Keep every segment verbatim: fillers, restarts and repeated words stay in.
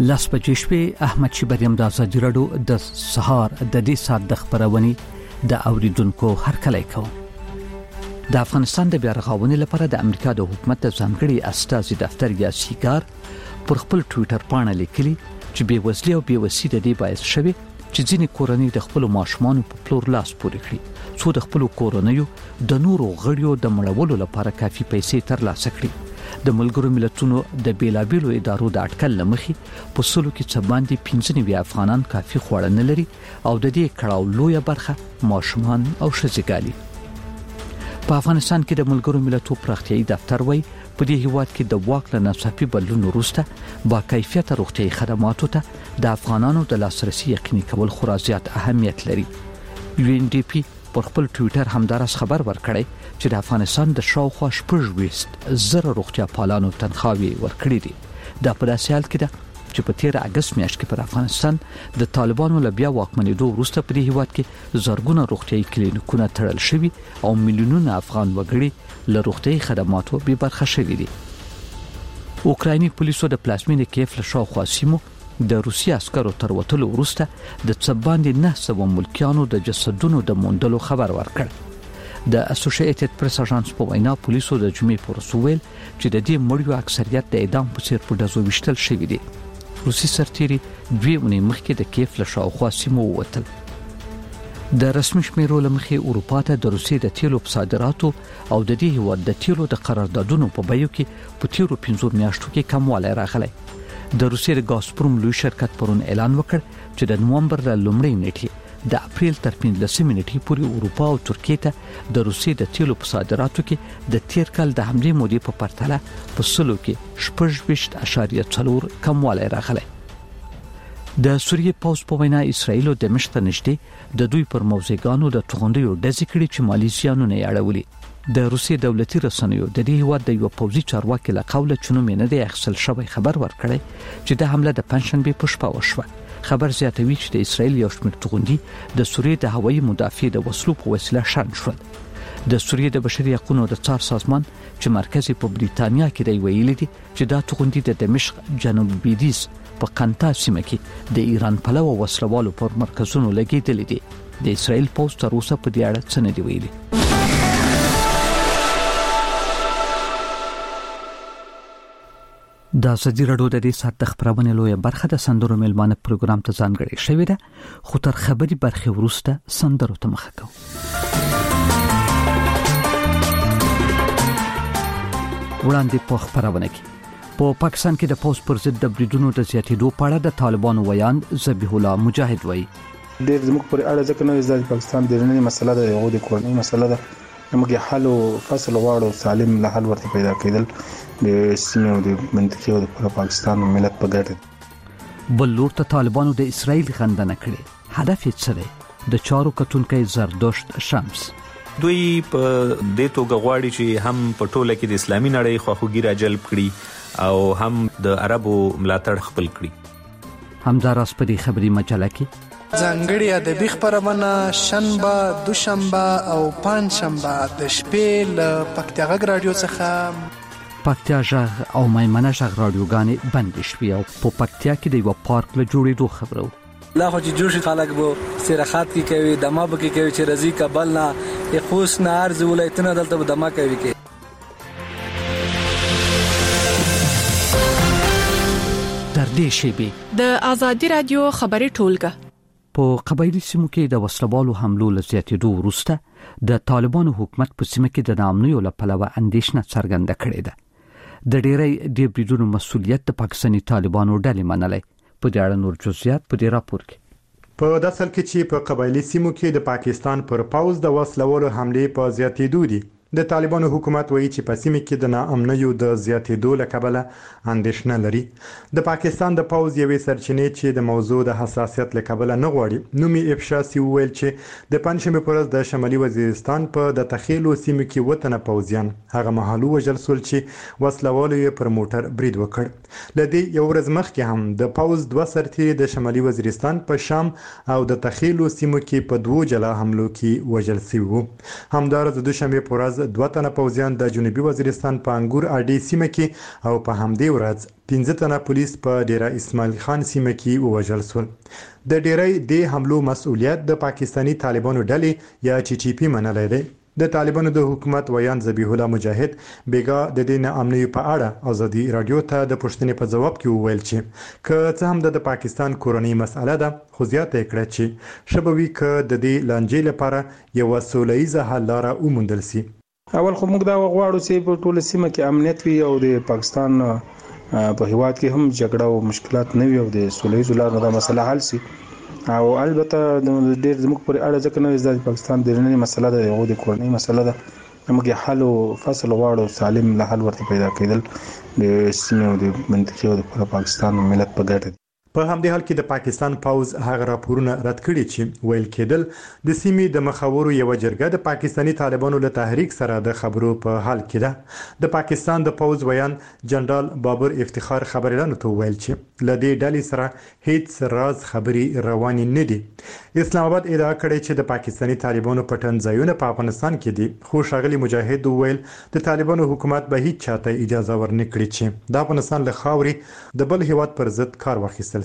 لاس بجې شپې احمد شبریم د ازادي راډیو د سهار د دې سات د خبرونې د اوریدونکو هرکلی کوم. د افغانستان د بیا رغاونې لپاره د امریکا د حکومت د ځانګړي استازي دفتر یا سیګار پر خپل ټوئیټر باندې لیکلي چې بې وزلي او بې وسي د دې باعث شوی چې ځینې کورنۍ د خپل ماشومان په پلور لاس پورې کړي څو د خپل کورنۍ د نورو غړیو د مړولو لپاره کافي پیسې ترلاسه کړي. د ملګرو ملتونو د بیلابیلو ادارو د اټکل لمخې په سلو کې څه باندې پنځه نوي افغانان کافي خوړ نه لري او د دې کړهو لویه برخه ماشومان او ښځې. په افغانستان کې د ملګرو ملتونو پراختیايي دفتر وایي په دې هیواد کې د واک له ناڅاپي بدلون وروسته با کیفیت روغتیايي خدماتو ته د افغانانو د لاسرسي یقیني کول خورا زیات اهمیت لري. یو ان ډي پی پر خپل ټوئیټر همدارس خبر ورکړی چې د افغانستان د شاوخوا شپږ ویشت زره روغتیا پالانو تنخواوي ورکړي دي. دا په داسې حال کې ده چې په تیر اگست میاشت کې پر افغانستان د طالبانو له بیا واکمنېدو وروسته په دې هیواد کې زرګونه روغتیايي کلینیکونه تړل شوي او میلیونونه افغان وګړي له روغتیايي خدماتو بې برخه شوي دي. اوکرایني پولیسو د پلازمینې کیف له شاوخوا سیمو د روسي عسکرو تر وتلو وروسته د څه باندې نه سوه ملکیانو د جسدونو د موندلو خبر ورکړ. د اسوسییټډ پریس اژانس په وینا پولیسو د جمعې پر ویل چې د دې مړیو اکثریت د اعدام په څیر په ډزو وشتل شوی دي. روسي سرتیري دوی اونۍ مخکې د کیف له شاوخوا سیمو ووتل. د رسمي شمیرو لمخې اروپا ته د روسي د تیلو په صادراتو او د دې هیواد د تیلو د قراردادونو په بیو کې په تیرو پنځو میاشتو کې کموالی راغلی. د روسي د ګازپروم لوی شرکت پرون اعلان وکړ چې د نومبر له لومړۍ نیټې د اپریل تر پنځلسمې نیټې پورې اروپا او ترکیه ته د روسي د تیلو په صادراتو کې د تیر کال د همدې مودې په پرتله په سلو کې شپږ ویشت اعشاریه څلور کموالی راغلی. د سوریې پوځ په وینا اسرائیل د دمشق نږدې د دوی پر موضوعګانو د توغندیو ډزې کړې چې مالي زیانونه یې اړولي. د روسي دولتي رسنیو د دې هیواد د یو پوځي چارواکي له قوله چې نوم یې نه دی اخیستل شوی خبر ورکړی چې د حمله د پنځشنبې په شپه وشوه. خبر زیاتوي چې د اسرائیل یو شمېر توغندي د سوریې د هوایي مدافع د وسلو په وسیله شنډ شول. د سوریې د بشري حقوقو د څار سازمان چې مرکز په بریتانیا کې دی ویلي دي چې دا توغندي د دمشق جنوب لویدیځ په قنطا سیمه کې د ایران پلوه وسلوالو پر مرکزونو لګیدلې دي. د اسرائیل پوځ تر اوسه په دې اړه څه نه دی ویلي. د ازادي راډیو د دې سات د خبرونې لویه برخه د سندرو میلمانه پروګرام ته ځانګړې شوې ده خو تر خبري برخه وروسته سندرو ته مخه کوو. وړاندې په خبرونه کې په پاکستان کې د پوز پر ضد د بریدونو د زیاتېدو په اړه د طالبانو ویاند ذبیح الله مجاهد وایي ډېر زموږ پر اړه ځکه نو د پاکستان د نړۍ مسله ده یو د کورنۍ مسله ده موږ حل او فصل غواړو سالم له حل ورته پیدا کېدل د سیمې او د منطقې او د پاکستان ملت په ګټه. بل لور ته طالبانو د اسرائیل غندنه کړې هدف یې څه دی؟ د چارو کتونکي زردشت شمس دوی په دې توګه غواړي چې هم په ټوله کې د اسلامي نړۍ خواخوږي را جلب کړي او هم د عربو ملاتړ خپل کړي. همداراز په دې خبري مجله کې ځانګړي ادبي خبرونه شنبه دوشنبه او پنځشنبه د شپې له پکتیا غږ رادیو څخه پکتیا ژغ او میمنه ژغ رادیوګانې بند شوي او په پکتیا کې د یو پارک له جوړېدو خبرو لا خو چې جوړ شي خلک به استراحت کې کوي دمه به کې کوي چې رضی کابل نه خوست نه ارز ولایتونه دلته به دمه کوي کې. تر دې شیبې د ازادي رادیو خبري ټولګه په قبایلی سیمو کې د وسلوالو حملو له زیاتېدو وروسته د طالبانو حکومت په سیمه کې د ناامنیو له پلوه اندېښنه څرګنده کړې ده. د ډېری د بریدونو مسؤلیت د پاکستاني طالبانو ډلې منلې. په دې اړه نور جزئیات په دې راپور کې په داسل کې چې په قبایلی سیمو کې د پاکستان پر پاوز د وسلوالو حملې په زیاتېدو دي. د طالبانو حکومت وایي چې په سیمه کې د ناامنیو د زیاتېدو له کبله اندېښنه لري. د پاکستان د پوځ یوې سرچینې چې د موضوع د حساسیت له کبله نه غواړي نومي افشا سی ویل چې د پنځمه پر ورځ د شمالي وزیرستان په د تخیلو سیمه کې وطن پوځیان هغه محلو وژل سول چې وسلوالو یې پر موټر برید وکړ. لدی یو ورځ مخکې هم د پوځ دوه سرتیري د شمالي وزیرستان په شام او د تخیلو سیمو کې په دوه جلا حملو کې وژل شوي وو. همدارس د دوشنبه پر ورځ دوه تنه پوځیان د جنوبي وزیرستان په انګور اډې سیمه کې او په همدې ورځ پنځه تنه پولیس په ډیره اسماعیل خان سیمه کې ووژل شول. د ډیرې د حملو مسؤلیت د پاکستانی طالبانو ډلې یا ټي ټي پی منلای دی. د طالبانو د حکومت ویان ذبیح الله مجاهد بیګا د دین امنیت په اړه ازادي رادیو ته د پوښتنې په جواب کې وویل چې که څه هم د پاکستان کورنۍ مسأله ده خو زیاته کړه چې شبوي ک د دې لانجې لپاره یو سولهیزه حل لاره وموندل شي. اول خو موږ دا غواړو چې په ټوله سیمه کې امنیت وي او د پاکستان په هیواد کې هم جګړه او مشکلات نه وي او د سولهیزو لارو دا مسله حل شي. او البته د ډېر زموږ پر اړه ځکه نه د پاکستان د رننې مسله ده یو د کورنۍ مسله ده موږ حل او فصل غواړو سالم له حل ورته پیدا کېدل د سیمې او د منطقې او د پاکستان ملت په ګټه. په همدې حال کې د پاکستان پوز هغه راپورونه رد کړي چې ویل کېدل د سیمې د مخاورو یو جرګه د پاکستانی طالبانو له تحریک سره د خبرو په حال کې ده. د پاکستان د پوز ویان جنرال بابر افتخار خبريالانو ته ویل چې ل دې ډلې سره هیڅ راز خبري رواني نه دي. اسلام آباد ادعا کړې چې د پاکستانی طالبانو پټن ځایونه په افغانستان کې دي خو شاغلي مجاهد ویل د طالبانو حکومت به هیڅ چاته اجازه ورنکړي چې د افغانستان له خاورې د بل هیواد پر ضد کار واخیستل.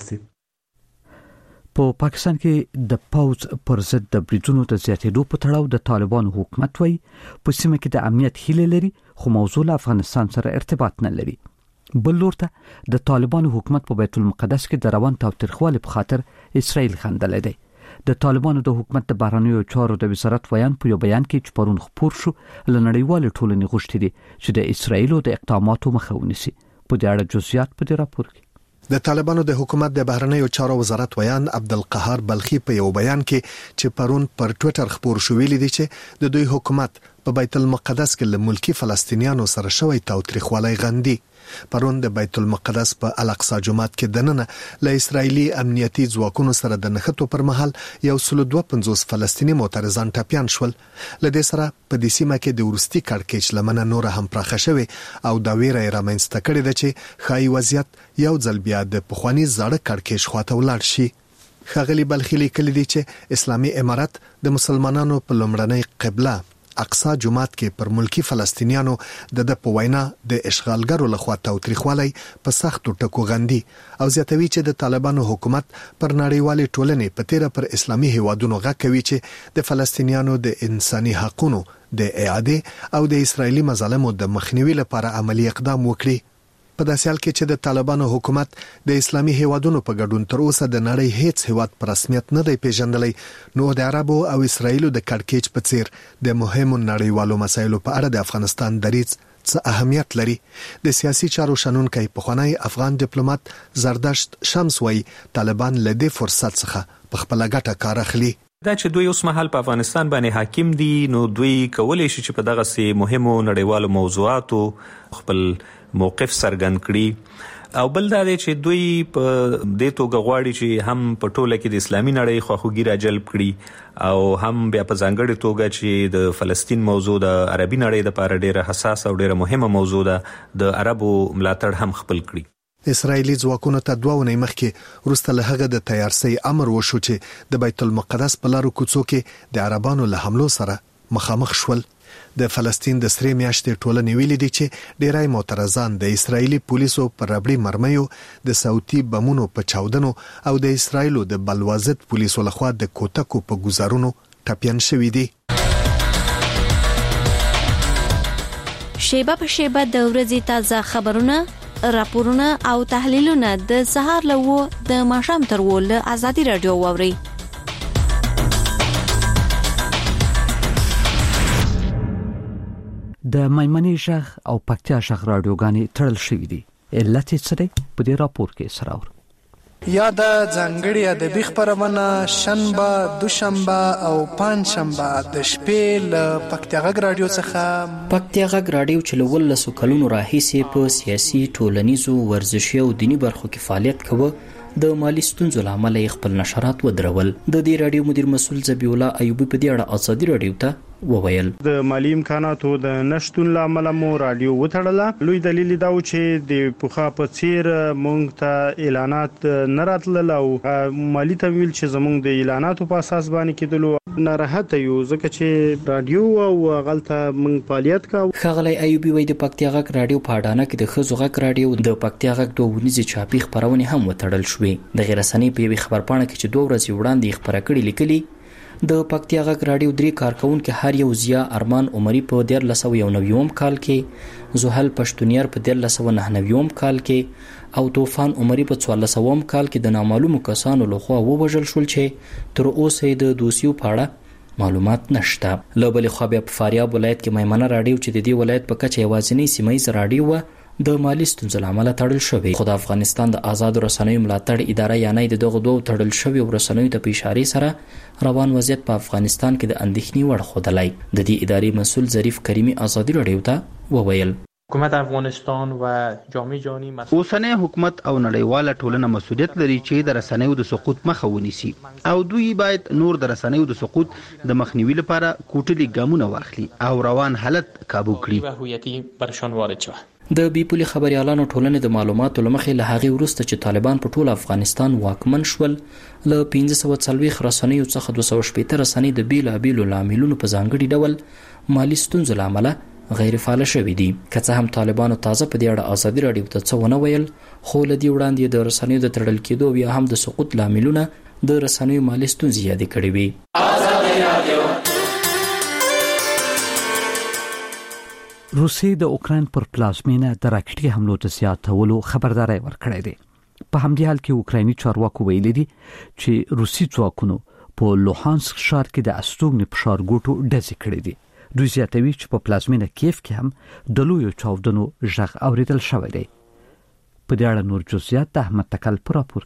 په پاکستان کې د پوز پر ضد د بریدونو د زیاتېدو په تړاو د طالبانو حکومت وایي په سیمه کې د امنیت هیله لري خو موضوع له افغانستان سره ارتباط نه لري. بل لور ته د طالبانو حکومت په بیت المقدس کې د روان تاوتریخوالي په خاطر اسرائیل خندلې دی. د طالبانو د حکومت د بهرنیو چارو د وزارت ویان په یو بیان کې چې پرون خپور شو لنړیوال ټولنې غوښتي دي چې د اسرائیلو د اقداماتو مخه ونیسي. په دې اړه جزئیات په دې راپور کې. د طالبانو د حکومت د بهرنیو چارو وزارت ویان عبدالقهار بلخی په یو بیان کې چې پرون پر ټوئیټر خبر شو ویلي دی چې د دوی حکومت په بیت المقدس کې له ملکی فلسطینیانو سره شوی تاوتریخوالی غندي. پرون د بیت المقدس په الاقصی جومات کې دننه له اسرایلی امنیتي ځواکونو سره د نښتو پر مهال یو سل دوه پنځوس فلسطینی معترضان ټپيان شول. لدې سره په دې سیمه کې د ورستي کړکېچ لمنه نور هم پراخه شوه او دا ویره رامنځته کړې ده چې خای وضعیت یو ځل بیا د پخوانی زړه کړکېچ خواته ولاړ شي. خغلی بلخی لیکلي دي چې اسلامي امارت د مسلمانانو په لومړنۍ قبله اقصی جومات کې پر ملکی فلسطینیانو د د په وینا د اشغالګرو لخوا تاوتریخوالی په سختو ټکو غندي او زیاتوي چې د طالبانو حکومت پر نړیوالې ټولنې په تیره پر اسلامي هیوادونو غږ کوي چې د فلسطینیانو د انساني حقوقو د اعاده او د اسرایلی مظالمو د مخنیوي لپاره عملی اقدام وکړي. په داسې حال کې چې د طالبانو حکومت د اسلامي هیوادونو په ګډون تر اوسه د نړۍ هیڅ هیواد پر رسمیت نه دی پیژندلی نو د عربو او اسرایلو د کړکېچ په څیر د مهمو نړیوالو مسایلو په اړه د افغانستان دریځ څه اهمیت لري. د سیاسي چارو شنونکی پخوانی افغان ډیپلوماټ زردشت شمس وایي طالبان له دې فرصت څخه په خپله ګټه کار اخلي. دا چې دوی اوس مهال په افغانستان باندې حاکم دي نو دوی کولی شي چې په دغه سي مهمو نړیوالو موضوعاتو خپل موقف څرګند کړي او بل دا دی چې دوی په دې توګه غواړي چې هم په ټوله کې د اسلامي نړۍ خواخوږي راجلب کړي او هم بیا په ځانګړي توګه چې د فلسطین موضوع د عربي نړۍ لپاره ډیره حساس او ډیره مهمه موضوع ده د عربو ملاتړ هم خپل کړي. اسرایلی ځواکونو ته دوه ونې مخکې وروسته له هغه د تیارسي امر وشو چې د بیت المقدس په لارو کوڅو کې د عربانو له حملو سره مخامخ شول. د فلسطین د سری میاشتې ټولنې ویلي دي چې ډیرای معترضان د اسرایلی پولیسو پر ربړي مرمیو د صوتي بمونو په چاودنو او د اسرایلو د بلوازت پولیسو لخوا د کوتکو په گزارونو ټپيان شوي دي. شیبه په شیبه د ورځې تازه خبرونه راپورونه او تحلیلونه د سهار لوو د ماښام تر ول ازادي رادیو ووري. د مېمنې ژغ او پکتیا ژغ رادیوګانې تړل شوې دي. علت یې څه دی په دې راپور کې سره اورو. یا د ځانګړي ادبي خبرونه شنبه دوشنبه او پنځشنبه د شپې له پکتیا غږ رادیو څخه. پکتیا غږ رادیو چې له ولسو کلونو راهیسې په سیاسي ټولنیزو ورزشي او دینی برخو کې فعالیت کوي د مالی ستونزو له امله خپل نشرات ودرول. د دې رادیو مدیر مسؤل ذبیح الله ایوبی په دې اړه ازادي رادیو ته وویل د مالی امکاناتو د نشټون لامل مو رادیو وټړله. لوی دلیل دا و چې د پوخا په څیر مونږ ته اعلانات نه راتلل او مالی تمویل چې زمونږ د اعلاناتو په اساس باندې کېدلو ناراحت یو ځکه چې رادیو او غلطه من فعالیت کا خغلی ایوبی وای د پکتیا غک رادیو په اډانه کې د خزو غک رادیو د پکتیا غک دوه ونیزي چاپی خبرونه هم وتړل شوې. د غیرسنۍ په یوه خبرپاڼه کې چې دوه ورځې وړاندې خبره کړې لیکلي د پکتیا غک رادیو درې کارکونکو هر یو ضیا ارمان عمری په ډیر لسو یو نویم کال کې، زحل پښتونیر په ډیر لسو نه نویم کال کې او طوفان عمری په څوارلسوم کال کې د نامعلومو کسانو لخوا ووژل شول چې تر اوسه د دوسیو پاړه معلومات نشته. له بلې خوا بیا په فاریاب ولایت کې میمنه رادیو چې د دې ولایت په کچه یوازینی سیمایي رادیو و د مالی ستونزو له امله تړل شوی. خو د افغانستان د آزاد رسنیو ملاتړ اداره یعنی د دغه دوه تړل شوی رسنیو ته په اشاره سره روان وضعیت په افغانستان کې د اندېښنې وړ ښودلی. د دې ادارې مسؤل ظریف کریمی آزادي رادیو ته وویل حکومت افغانستان و جامعه جهانی اوسنی حکومت او نړیواله ټولنه مسؤلیت لري چې د رسنیو د سقوط مخه ونیسي او دوی باید نور د رسنیو د سقوط د مخنیوي لپاره کوټلي ګامونه واخلي او روان حالت کابو کړي. د بیپولي خبريالانو ټولنې د معلوماتو لمخې له هغې وروسته چې طالبان په ټول افغانستان واکمن شول له پنځه سوه څلوېښت رسنیو څخه دوه سوه شپېته رسنۍ د بېلابېلو لاملونو په ځانګړي ډول مالي ستونزو له امله غیر فعاله شوي دي. که څه هم طالبانو تازه په دې اړه ازادي راډیو ته څه ونه ویل، خو له دې وړاندې د رسنیو د تړل کېدو یا هم د سقوط لاملونه د رسنیو مالي ستونزې یادې کړې وي. روسیې د اوکراین پر پلازمینه د راکټي حملو ته زیاتولو خبرداري ورکړې ده. په همدې حال کې اوکرایني چارواکو ویلي دي چې روسي ځواکونو په لوهانسک ښار کې د استوګنې په ښارګوټو ډزې کړې دي. دوی زیاتوي چې په پلازمینه کیف کې هم د لویو چاودنو غږ اوریدل شوی دی. په دې اړه نور جزئیات د احمد تکل پر راپور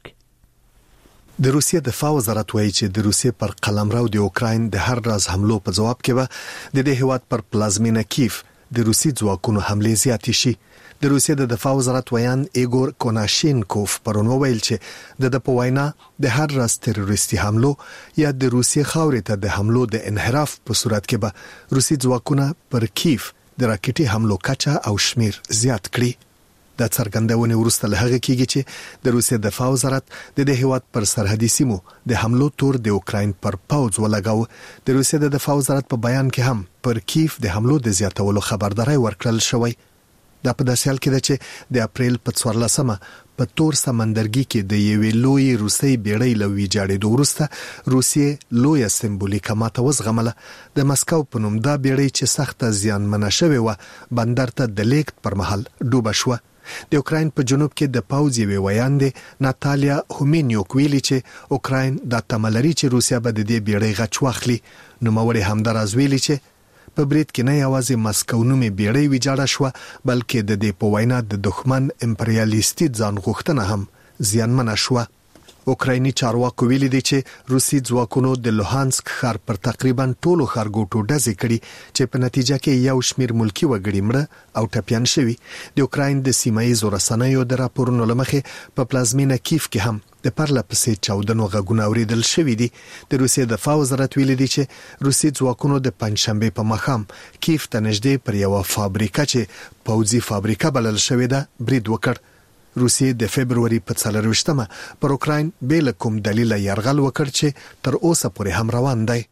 کې. د روسیې دفاع وزارت وایي چې د روسیې پر قلمرو د اوکراین د هر راز حملو په جواب کې به د دې هیواد پر پلازمینه کیف د روسي ځواکونو حملې زیاتې شي. د روسیې د دفاع وزارت ویان ایګور کوناشینکوف پرون ویل چې د د پوینا د هر راز تروریستي حملو یا د روسیې خاورې ته د حملو د انحراف په صورت کې به روسي ځواکونه پر کیف د راکټي حملو کچه او شمیر زیات کړي. د څرګندونې وروسته له هغه کېږي چې د روسیې دفاع وزارت د دې هیواد پر سرحدي سیمو د حملو تور د اوکراین پر پوځ ولګاو. د روسیې د دفاع وزارت په بیان کې هم پر کیف د حملو د زیاتولو خبرداري ورکړل شوی. دا په داسې حال کې ده چې د اپریل په څوارلسمه په تور سمندرګي کې د یوې لوی روسي بیړۍ له ویجاړېدو وروسته روسیې لویه سمبولیکه ماته وزغمله. د مسکو په نوم دا بیړۍ چې سخته زیانمنه شوې وه بندر ته د لیږد پر مهال ډوبه شوه. د اوکراین په جنوب کې د پوځ یوې ویاندې ناتالیا هومینیوک ویلي چې اوکراین د تملري چې روسیا به د دې بیړۍ غچ واخلي. نوموړي همداراز ویلي چې په برید کې نه یوازې مسکو نومې بیړۍ ویجاړه شوه بلکې د دې په وینا د دښمن امپریالیستي ځان غوښتنه هم زیانمنه شوه. اوکرایني چارواکو ویلي دي چې روسي ځواکونو د لوهانسک ښار پر تقریبا ټولو ښارګوټو ډزې کړي چې په نتیجه کې یو شمیر ملکی وګړي مړه او ټپیان شوي. د اوکراین د سیمایي رسنیو د راپورونو لمخې په پلازمینه کیف کې هم د پرله پسې چاودنو غږونه اوریدل شوي دي. د روسیې دفاع وزارت ویلي دي چې روسي ځواکونو د پنځشنبه په ماښام کیف ته نږدې پر یو فابریکه چې پوځي فابریکه بلل شوې ده برید وکړ. روسیې د فبرवरी په څلرویشتمه پر اوکراین بل کوم دلیل یرغل وکړ چې تر اوسه پورې هم روان دی.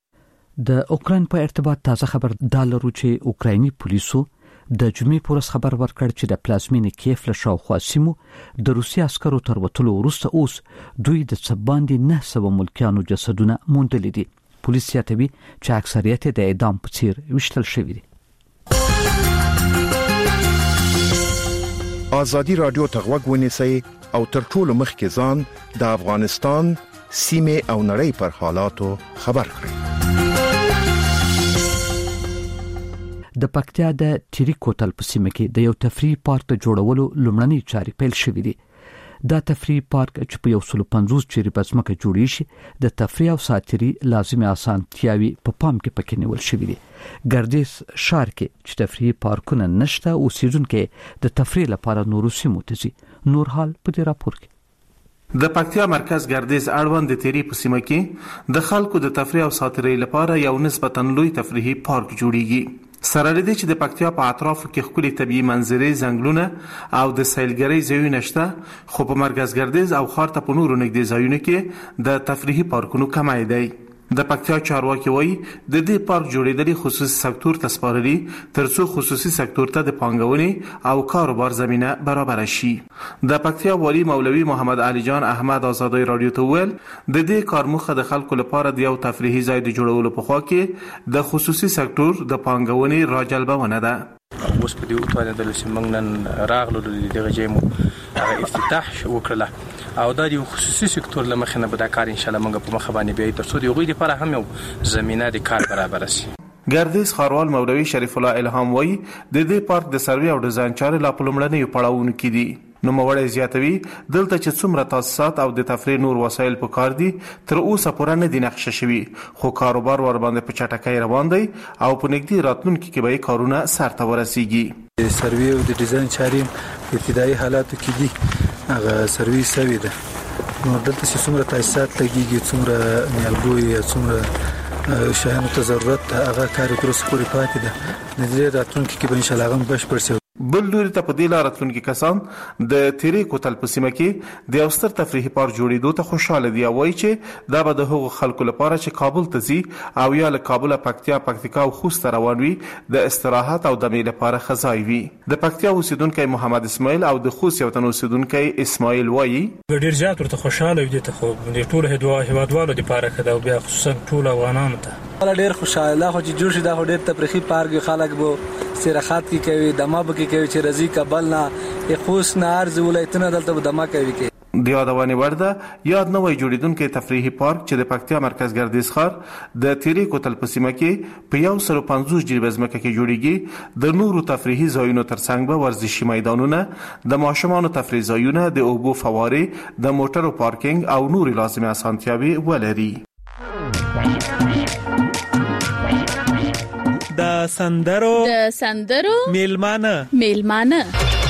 د اوکراین په ارتباط تازه خبر دالرو چې اوکرایني پولیسو د جمعې پورس خبر ورکړ چې د پلازمینې کیف له شاوخوا سیمو د روسي عسکرو تر وټلو وروسته اوس دوی د څباندې نه سوه ملکیانو جسدونه موندلي دي. پولیس یادوي چې اکثریت د اعدام په څیر وشتل شوی دي. آزادی رادیو ته غوږ ونیسئ او تر ټولو مخکې ځان د افغانستان سیمې او نړۍ پر حالاتو خبر کړئ. د پکتیا د ټيري کوتل په سیمه کې د یو تفریحي پارک د جوړولو لومړنۍ چارې پیل شوې دي. دا تفریحي پارک چې په یو سل پنځوس چیرې په ځمکه جوړی شي د تفریح او ساتيري لازمي اسانتیاوي په پام کې پکې نیول شوې دي. ګردیز ښار کې چې تفریحي پارکونه نشته او اوسیدونکو د تفریح لپاره نورو سیمو ته ځي. نور حال په دې راپور کې د پکتیا مرکز ګردیز اړوند د ټيري په سیمه کې د خلکو د تفریح او ساتيري لپاره یو نسبتاً لوی تفریحي پارک جوړیږي. سره لري چې د پکتیا په اطرافو کې ښکلي طبيعي منظرې ځنګلونه او د سیلګرۍ ځایونه شته، خو په مرکز ګردیز او ښار ته په نورو نږدې ځایونو کې د تفریحي پارکونو کمی دی. د پکتیا چارواکي وایي د دې پارک جوړېدل خصوصي سکتور ته سپارلي ترڅو خصوصي سکتور ته د پانګونې او کاروبار زمينه برابر شي. د پکتیا والی مولوي محمد علي جان احمد آزادۍ رادیو ته ویل د دې کار موخه د خلکو لپاره د یو تفریحي ځای د جوړولو په خوا کې د خصوصي سکتور د پانګونې راجلبونه ده. اوس په دې وخت باندې د سیمنګ راغلو د دغه جیمو افتتاح وکړه او د یو خصوصي سکتور لمخې نه به دا کار ان شاء الله موږ په مخ باندې بیاي ترڅو د غوي لپاره هم یو زمينه د کار برابر شي. ګردیز خاروال مولوي شریف الله الهام وایي د دې پارک د سروي او ډیزاین چارې لا په لومړنیو پړاوونو کې دي. نو موړی زیاتوي دلته چې څومره تاسیسات او د تفریح نور وسایل په کار دي تر اوسه پوره نه دي نقشه شوي خو کاروبار ور باندې په چټکۍ روان دی او په نږدې راتلونکي کې به کارونه سرته ورسیږي. د سروي او د ډیزاین چارې ابتدایي حالاتو کې دي هغه سروي سوي ده. نو دلته چې څومره تاسیسات لګيږي څومره نیالګوي څومره شایانو ته ضرورت هغه کار تر اوسه پورې پاتې ده. د دې راتلونکي کې به ان شاء الله هم بشپړ شي. بل لوري ته په دې لار راتلونکي کسان د تیری کوتل په سیمه کې د اوستر تفریحي پارک جوړېدو ته خوشاله دي. وایي چې دا به د هغو خلکو لپاره چې کابل ته ځي او یا له کابل پکتیا پکتیکا او خوست روان وي د استراحت او دمې لپاره خزای وي. د پکتیا اوسیدونکو محمد اسماعیل او د خوست یو تن اوسیدونکو اسماعیل وایي ډیر زیات ورته خوشاله دي ته خو د ټول هیوادوالو لپاره کده او بیا خصوصا ټول افغانانو ته ولا ډیر خوشاله خو چې جوړ شي دا ډیر تفریحي پارک خلک به سیرخات کی کوي دما به کی کوي چې رزي کابل نه خوست نه ارز ولایتونه دلته دما کوي کی د یادونه ورده یاد نوې جوړیدونکو تفریحي پارک چې د پکتیا مرکز ګردیز ښار د تیری کوتل په سیمه کې په یو سل او پنځوس جریبه ځمکه کې جوړیږي. د نورو تفریحي ځایونو ترڅنګ به ورزشي میدانونه د ماشومانو تفریح ځایونه د اوبو فوارې د موټرو پارکینګ او نوري لازمي اسانتیاوي ولري. د سندرو د سندرو میلمانه میلمانه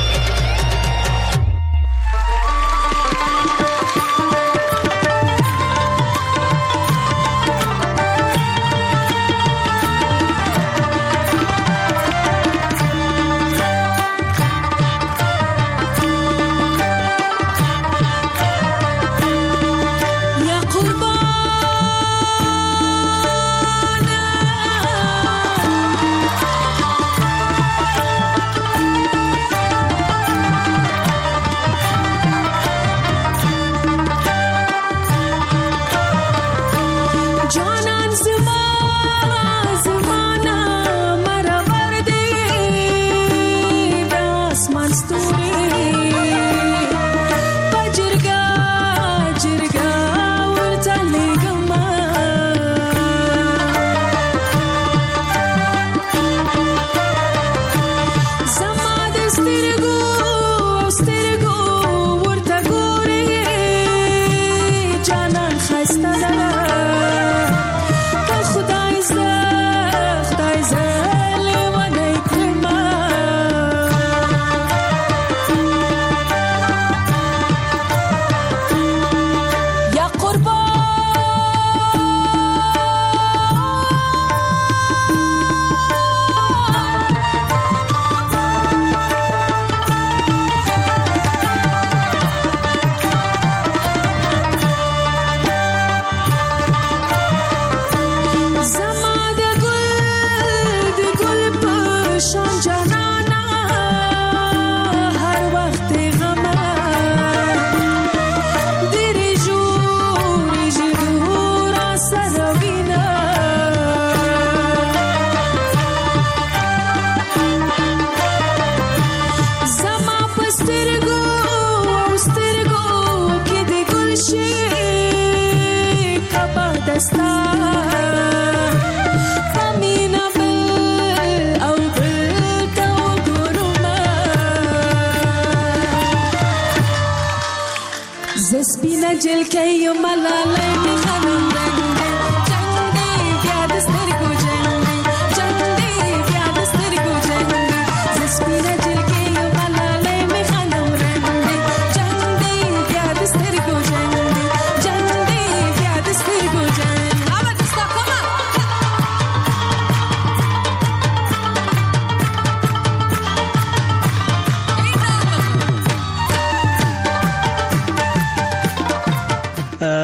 زسبینا جل کې ملالای می خانم رنگ جنگ دی بیا د سترګو جنگ جنگ دی بیا د سترګو جنگ زسبینا جل کې ملالای می خانم رنگ جنگ دی بیا د سترګو جنگ جنگ دی بیا د سترګو جنگ اما تستا کومه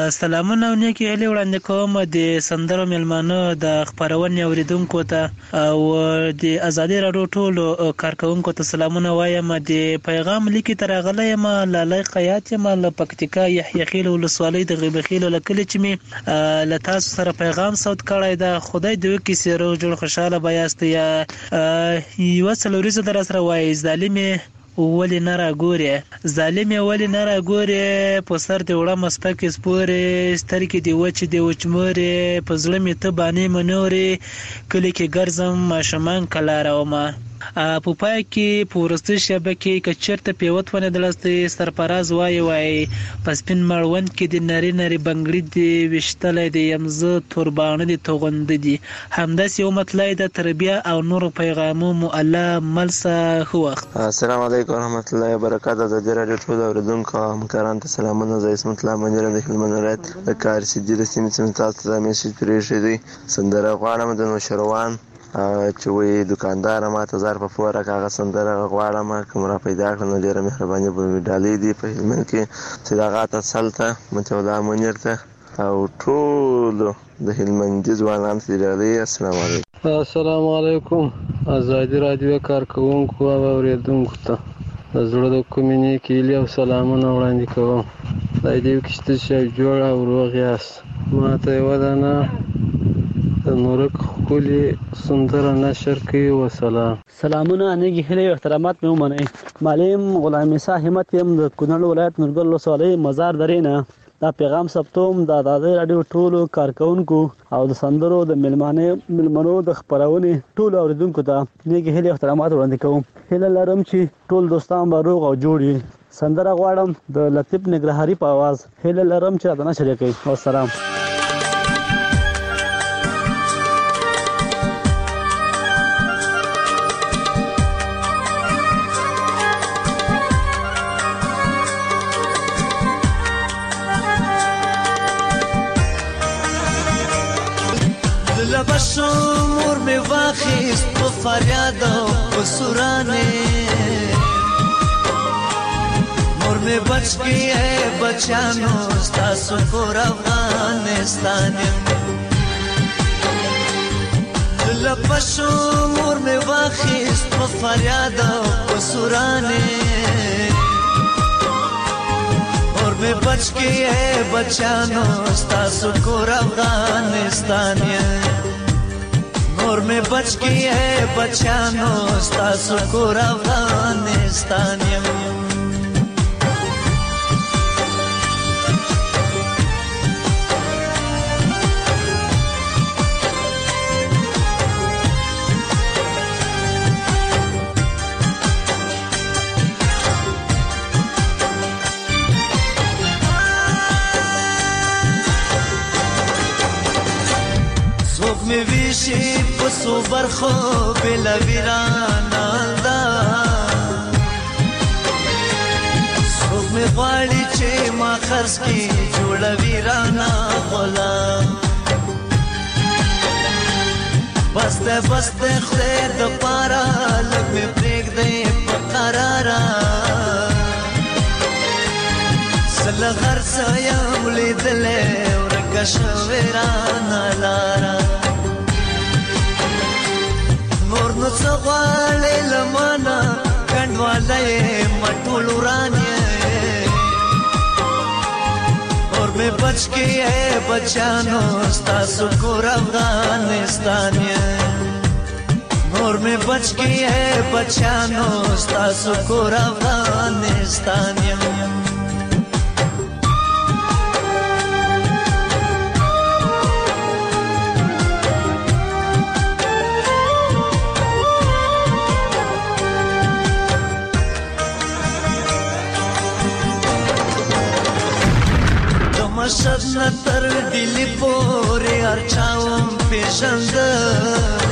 سلامونه او نیکی هیلې وړاندې کوم د سندرو مېلمانه د خپرونې اوریدونکو ته او د ازادي راډیو ټولو کارکونکو ته سلامونه وایم. د پیغام لیکي تر غلې یم لاله خیاط یم له پکتیکا یحیی خیل ولسوالۍ د غیب خیل لکل چې می له تاسو سره پیغام صوت کړی دا خدای دوی کې سره جوړ خوشاله بیاست یا یو څلوريزه در سره وای ظالمي ولی نه را ګوري ظالم ولی نه را ګوري په سر دی وړه مسپک سپورې سترګې دی وچ دی وچمورې په زړه می ته باندې منورې کلی کې ګرځم ماشومان کلا راوما په پای کې پورسته شبکې کچرته پیوت ونه دلسته سرپراز وای وای پسپین مړوند کې د نری نری بنگړي دی وشتلې دی یمزه توربانه دی توغند دی همداس یو مطلب د تربیه او نور پیغامو الله ملسه خو وخت. السلام علیکم ورحمت الله وبرکاته. د دې راډیو ټول اوریدونکو همکارانو ته سلامونه. زه اسمت الله منیر د هلمند ولایت د کار سیدی رسمي سمتاز ته میسج پرېښی دی. سندره غواړم د نوشروان چې وی دکاندار ما ته زار په فوره کاغه سندره غواړم کوم را پیدا کړم. ډیره مهرباني به ډالې دی په هلمند کې صداقت سلطه متولا منیر ته او ټول د هلمند ځوانان سره. السلام علیکم. السلام علیکم. ازادي رادیو کارکونکو او اوریدونکو ته د زړه د کومینې کې له سلامونه وړاندې کوم. د دې کښته چې جوړ او روغ یاست. ما ته ودانه نورک خولي سندره نشر کوي. وسلام. سلامونه انګي هلي احترامات مې ومنئ. معلم غلام عیسی همت يم د کونړ ولایت نورګل ولسوالۍ مزار درینه. دا پیغام ثبتوم د آزادي رادیو ټولو کارکونکو او د سندرو د ملمانه ملمنو د خبرونه ټولو اوریدونکو ته نیک هلي احترامات وړاندې کوم. هله لرم چې ټول دوستان به روغ او جوړي. سندره غواړم د لطیف نګرهاري په आवाज. هله لرم چې راته نشر کوي. والسلام. لبشو مور می واخیست په فریاد او په سورانه مور می بچ کی ہے بچانو ستاسو کور افغانستان. لبشو مور می واخیست په فریاد او په سورانه مور می بچ کی ہے بچانو ستاسو کور افغانستان. نور میں بچ گئی ہے بچانو ستاسو کور افغانستان. می ویشی پسو برخو بلا ویرانا دا سوک می غواړي چې ما خرڅ کی جوړ ویرانا غلا بسته بسته خدای د پارا لګ می پریک دې په قرارا سل غر سایم لیدلې ورکه شویرانا لارا نور نو څغواړې لمانا کڼوالې مټول ورانې اور مې بچ کې ہے بچانو ستاسو کور افغانستان. نور مې بچ کې ہے بچانو ستاسو کور افغانستان. مشد نتر دلی پوری ارچاوم پیشندل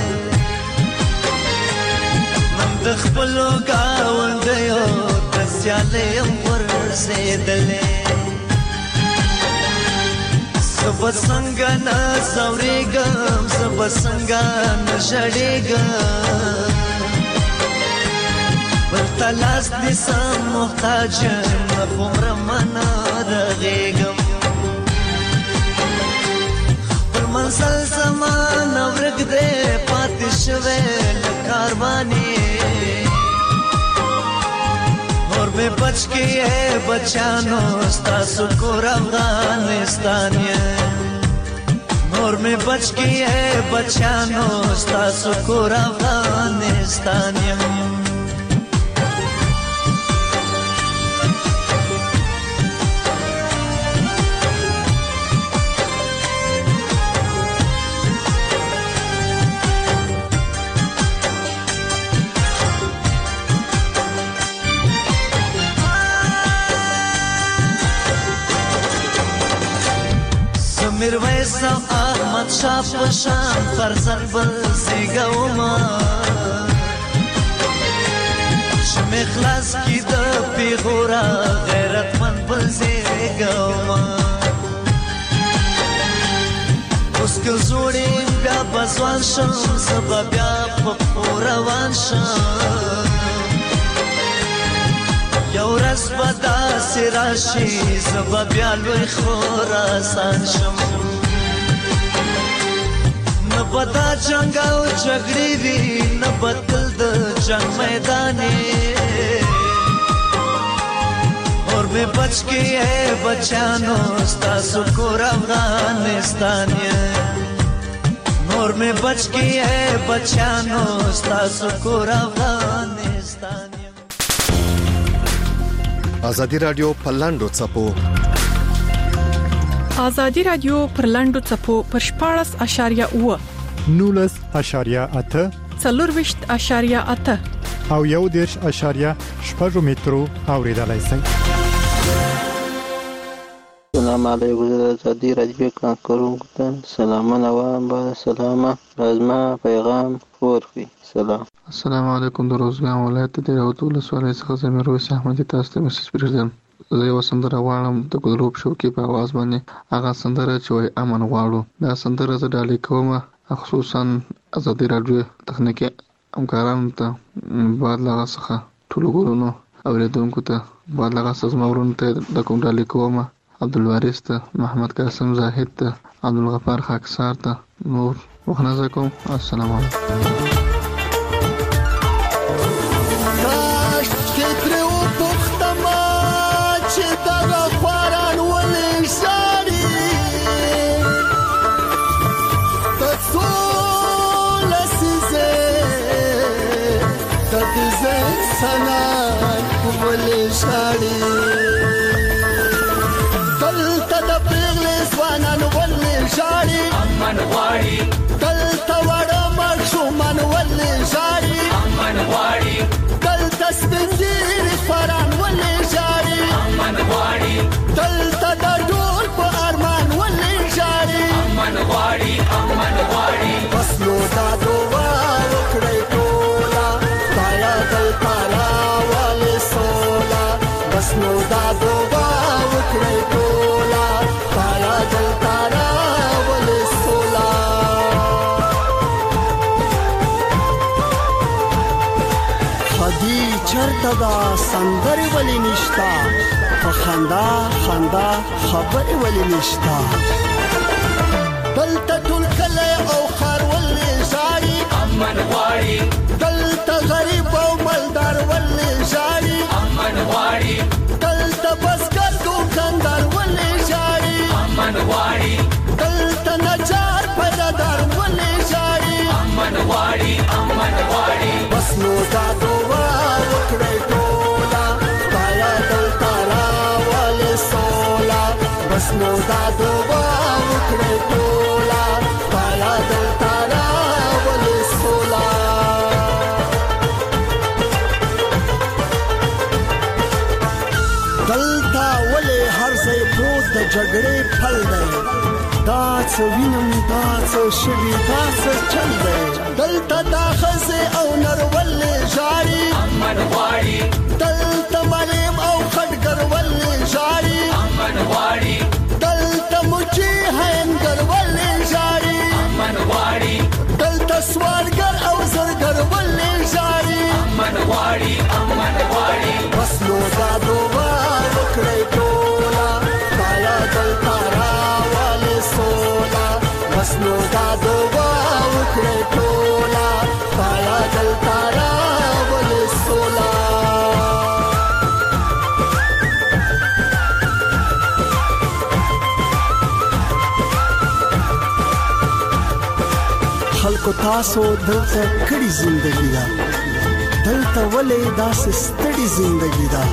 من دخبلو گاوندیو دسیالیم ورزیدلی سب سنگا نزوریگم سب سنگا نشڑیگم بلتلاس نیسم محتاجم نفوم رمانا رغیگم منزل زمان ورګ دې پاتې شوه لکاروانی اور به بچ کې بچانو ستاسو کور افغانستان یې اور میں بچ کے بچانو ستاسو کور افغانستان یم میرویس احمد شاه پشان فرزند بل زیګوما شمه خلاص کی د پیغورا غیرتمن بل زیګوما اوس که زوړې بیا بزوان شم سبا بیا په روان شم یو ورځ به داسې راشي زه به بیا لوی خراسان شم نه به دا جنګ او جګړې وي نه به تل د جنګ میدانې اور مې بچ کې بچانو ستاسو کور افغانستان یې نور مې بچ کې بچانو ستاسو کور افغانستان ازادي رادیو په لاندو چپو ازادي رادیو پر لاندو چپو پر شپاړس اشاریه اوه نولس اشاریه اته څلورويشت اشاریه اته او یو دیرش اشاریه شپږ مترو اوریدلای شئ. سلام علیکم د ازادي رادیو کارکونکو ته سلامونه وایم. با سلامه لازمه پیغام ورکړئ. سلام. السلام علیکم. د روزګان ولایت د راوتو ولسوالۍ څخه زه میرویس احمد تاسو ته میسج پرېږدم. زه یو سندره غواړم د ګلروب شوکي په आवाज باندې، هغه سندره چې وایي امن غواړو. دا سندره زه ډالۍ کوم خصوصا ازادي رادیو تخنیکي همکارانو ته، بعد لغه څخه ټولو ګورونو اوریدونکو ته، بعد لغه سزمورونو ته د کوم ډالۍ کوم، عبدالوارث ته، محمد قاسم زاهد ته، عبدالغفار خاکسار ته، نور وخنه کوم. السلام علیکم. سنان کوملې شاړي دلته د پیغلې ځوانان ولې شاړي امن غواړي، دلته وړه ماشومان ولې شاړي امن غواړي، دلته سپین ږیري خواران ولې شاړي امن غواړي، دلته د ډول په ارمان ولې شاړي امن غواړي امن غواړي. بس نو دا دعا وکړئ ټوله خدایا دلته نو دا دعا وکړئ ټوله خدایا دلته راولې سوله. خدي چرته دا سندرې ولې نشته، په خندا خندا خبرې ولې نشته، دلته ټول کلی او ښار ولې ژاړي امن غواړي، دلته غریب او مالدار ولې ژاړي امن غواړي، دلته بزګر دوکاندار ولې ژاړي امن غواړي، دلته نجار پیدادار ولې ژاړي امن غواړي امن غواړي. بس نو دا دعا وکړئ ټوله خدایا دلته راولې سوله. بس نو دا دعا وکړئ ټوله خدایا دلته راولې سوله. دلته ولې هر ځای پروت د جګړې پل دی، دا څه وینم دا څه شوي دا څه چل دی، دلته دا ښځې او نر ولې ژاړي امن غواړي، دلته معلم او خټګر ولې ژاړي امن غواړي، دلته مچي هینګر ولې ژاړي امن غواړي، دلته سوالګر او زرګر ولې ژاړي امن غواړي امن غواړي. بس نو دا دعا وکړئ ټوله خدایا دلته راولې سوله. بس نو تاسو دلته کړي زندګی دا دلته ولې داسې ستړي زندګی دا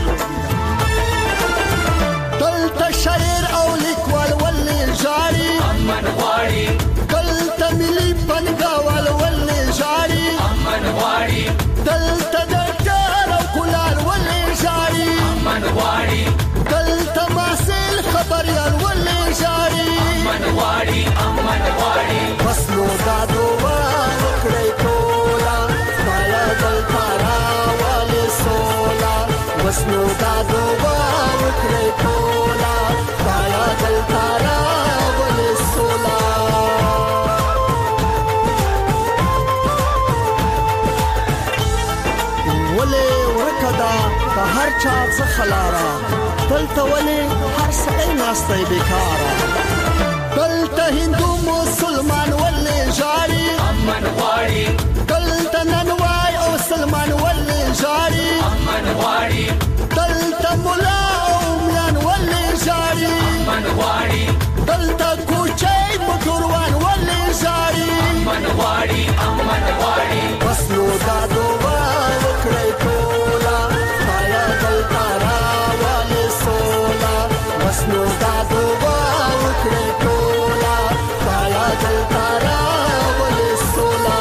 دلته شاعر او لیکوال ولې ژاړي امن غواړي دلته ملي پنګاوال ولې ژاړي امن غواړي دلته ډاکټر او کولار ولې ژاړي امن غواړي دلته ماسل خبريال ولې ژاړي امن غواړي امن غواړي بس نو دا دوه کړی ټولا مایا دلته راوالې سولا بس نو دا دوه کړی ټولا مایا دلته راوالې سولا ولې ورکدا په هر چا څه خلارا دلته ولې هر څه ناشته بیکارا دلته هندو مسلمان ولې ژاړي امن غواړي دلته ننوای او سلمان ولې ژاړي امن غواړي دلته مولا او میان ولې ژاړي امن غواړي دلته کوچای موټروان ولې ژاړي امن غواړي امن غواړي بس نو دا دوه وکړی ټولا مایا دلته راوالې سولا بس نو دا دوه وکړی ټولا مایا دلته راوالې سولا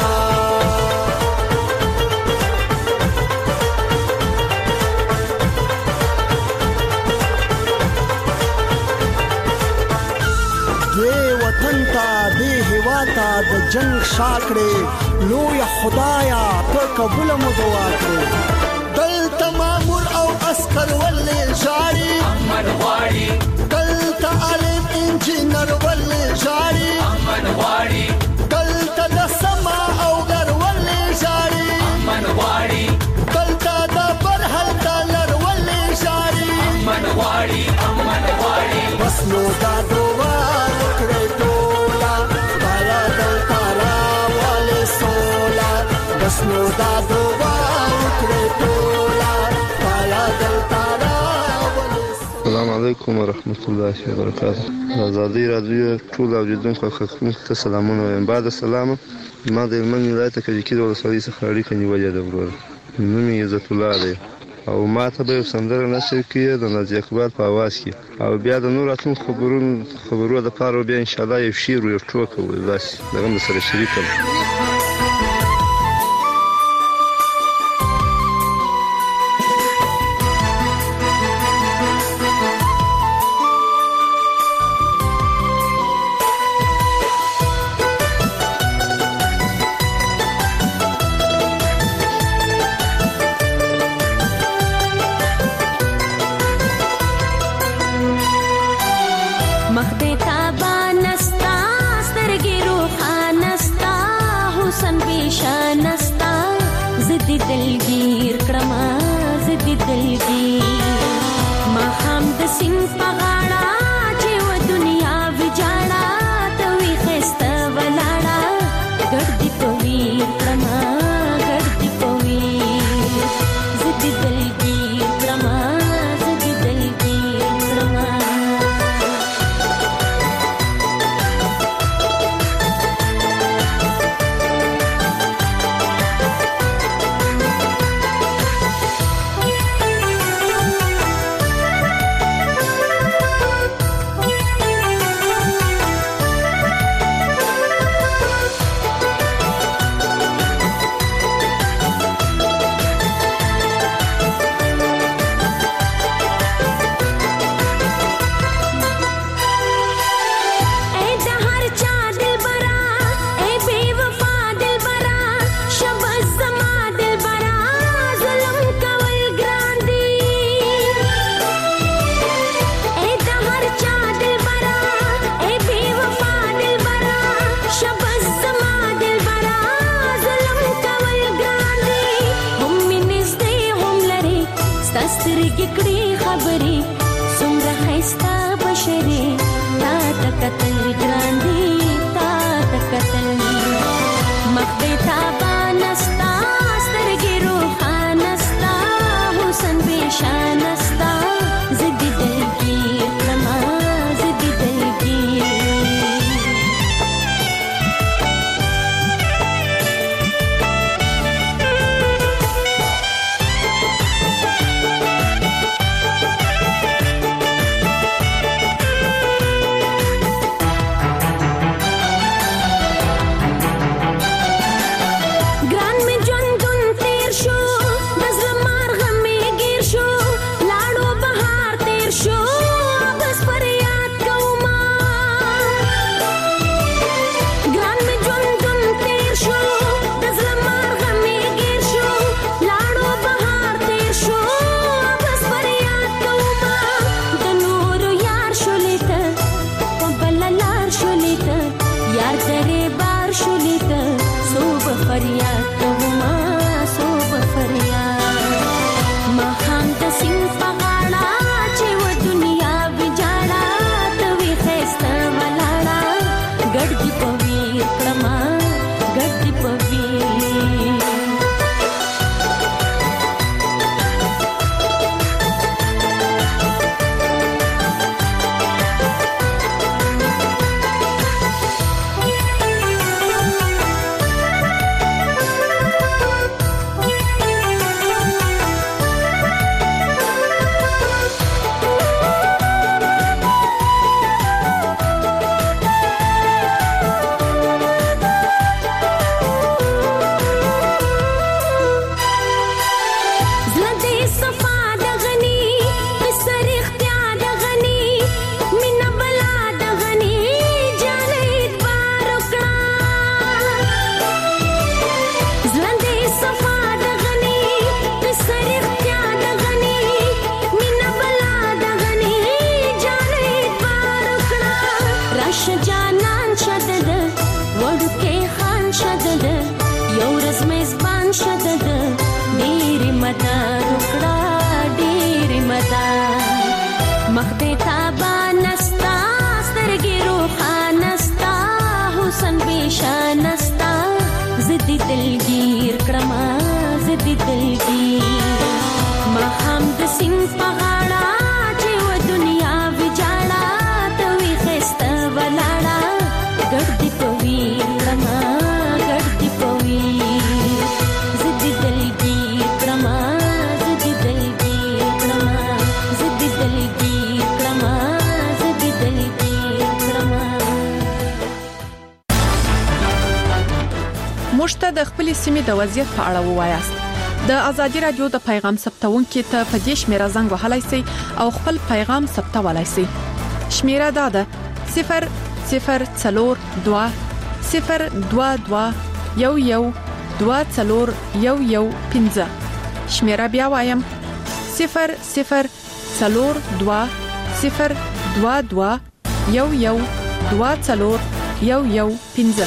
دوی وطن ته دی هوا ته د جنگ شاکړې لوی خدایا ته قبول مو دعا کړې دلته مامور او عسكر ولې ژاړي امن غواړي دلته عالم انجینر ولې ژاړي امن غواړي دلته د سما او در ولې ژاړي امن غواړي دلته د برحل دلر ولې ژاړي امن غواړي امن غواړي بس نو دا دوه وکړی ټولا مایا دلته راوالې سولا بس نو دا دوه وکړی ټولا مایا دلته راوالې السلام علیکم ورحمت الله وبرکاته ازادي رادیو ټول اوریدونکو خدمت ته سلامونه وایم بعد سلام ما د هلمند ولایت کجکي د ولسوالۍ څخه اړیکه نیولې ده ورور نوم یې عزت الله دی او ما ته به سندره نشر کړي د نازي اقبال په आवाज کې او بیا د نور اتون خبرونو خبرو د پاره بیا ان شاء الله یو شعر یو ټوکه وي بس دغه سره شریک کړم دلگیر کړما زدي دلگیر ما هم د سین په غاړه چې و دنیا وجاړه ته وي خسته ولاړه ګرځي کوي کړما ګرځي کوي زدي دلگیر کړما زدي دلگیر کړما سترګې کړې خبرې څومره ښایسته بشرې تا ته کتل ګران دي تا ته کتل مخ دې تابانه ستا سترګې روښانه ستا حسن بېشانه ستا زه دې دلګیر کړمه زه دې دلګیر شدد ډېر مدار وکړه ډېر مدار مخ دې تابا نستا سترګې روښانستا حسن بشانستا زدي دلگیر کړما زدي دلگیر ما هم د سین په غاړه چې و دنیا وجاړه ته وي خسته ولاړه ګړدي پوي کړما ګړدي پوي زدي دلگیر کړما زدي دلگیر کړما زدي دلگیر کړما زدي دلگیر کړما موږ ته د خپل سیمې د وضعیت په اړه ووایاست د ازادي رادیو د پیغام ثبتونکو ته په دې شمیره زنګ وهلای شئ او خپل پیغام ثبتولای شئ شمیره دا ده صفر صفر څلور دوه صفر دوه دوه یو یو دوه څلور یو یو پنځه شمیره بیا وایم صفر صفر څلور دوه صفر دوه دوه یو یو دوه څلور یو یو پنځه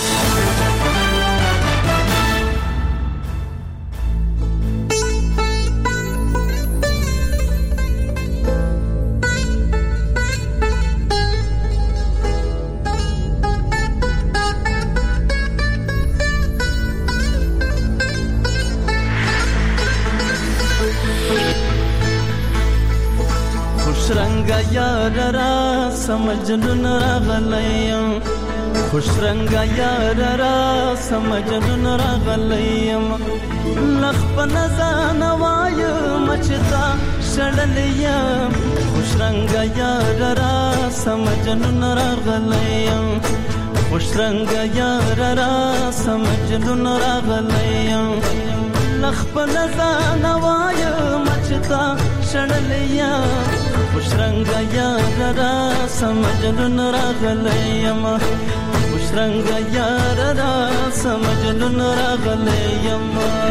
یار را سمجنون راغلیم خوش رنگ یار را سمجنون راغلیم لخ په نزان وایم چتا شړلیم خوش رنگ یار را سمجنون راغلیم خوش رنگ یار را سمجنون راغلیم لخ په نزان وایم چتا شړلیم خوش رنگ یار را سمجنون راغلیم خوش رنگ یار را سمجنون راغلیم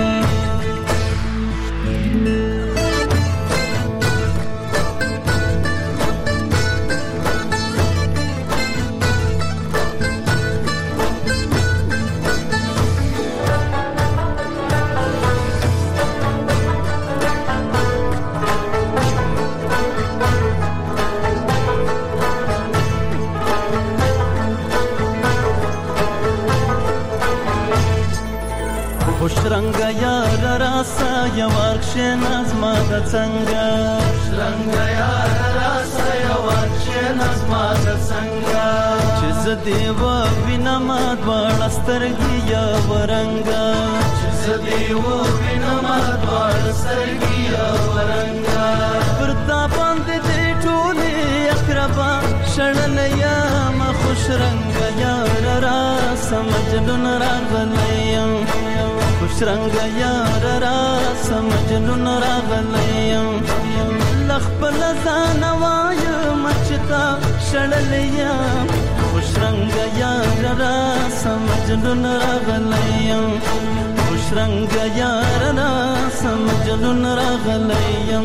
خوش رنگ یار راسا یوارکشن از ما د څنګه خوش رنگ یار راسا یوارکشن از ما د څنګه چې زدي و وینم دوړ سترګي یا ورنګا چې زدي و وینم دوړ سترګي یا ورنګا پرتا باندې دې ټولې اقربا شړل یا ما خوش رنگ یار راسا مجنون راغلیم خوش رنگ یار را سمجنون راغلیم لخ په لزان وایم چتا شړلیم خوش رنگ یار را سمجنون راغلیم خوش رنگ یار را سمجنون راغلیم